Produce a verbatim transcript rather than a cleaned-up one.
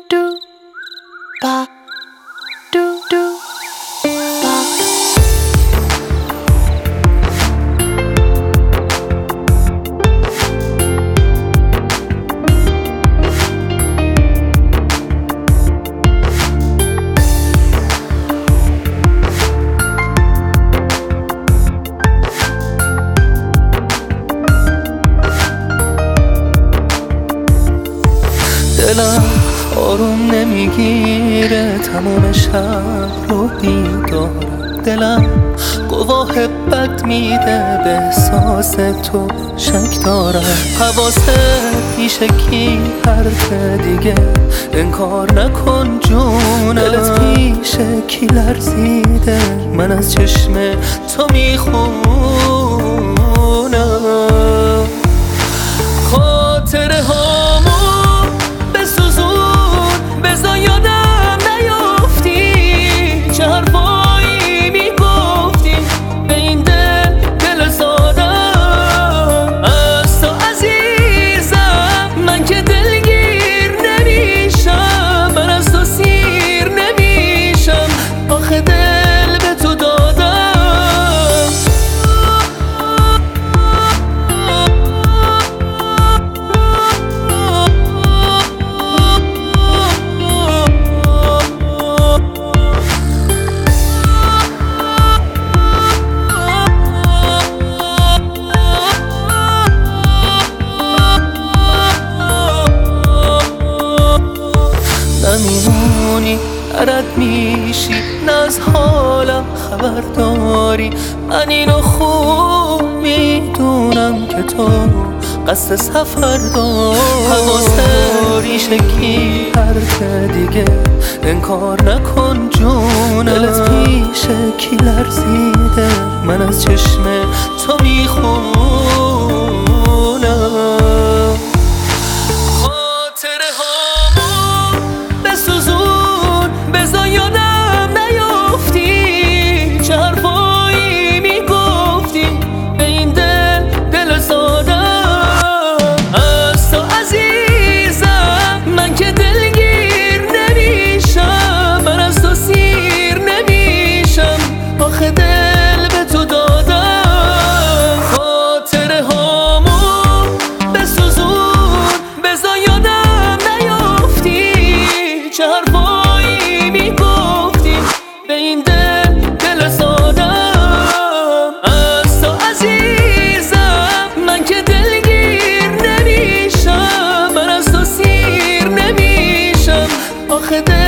do ba do do ba. دلم آروم نمیگیره تمام شب رو بیدارم، دلم گواه بد میده به احساس تو شک دارم. حواست پیش کی حرف دیگه انکار نکن جونم، دلت پیش کی لرزیده من از چشم تو میخونم. خاطره هامو بزا یادم نیافتی چه حرفایی میگفتی به این دل دل سادم. از تو عزیزم من که دلگیر نمیشم، من از تو سیر نمیشم، آخه دل به تو دادم. نمیمونی رد میشی نه از حالم خبر داری، من اینو خوب میدونم که تو قصد سفر داری. حواست ریش کی حرف دیگه انکار نکن جونم، دلت پیش کی لرزیده من از چشم تو میخونم. خاطره هامو بسوزون بزا یادم نیافتی چه حرفایی میگفتی به این دل دل سادم. از تو عزیزم من که دلگیر نمیشم، من از تو سیر نمیشم، آخه دل به تو دادم. خاطره هامو بسوزون بزا یادم نیافتی چه حرفایی میگفتی به این دل دل سادم. از تو عزیزم من که دلگیر نمیشم، من از تو سیر نمیشم، آخه دل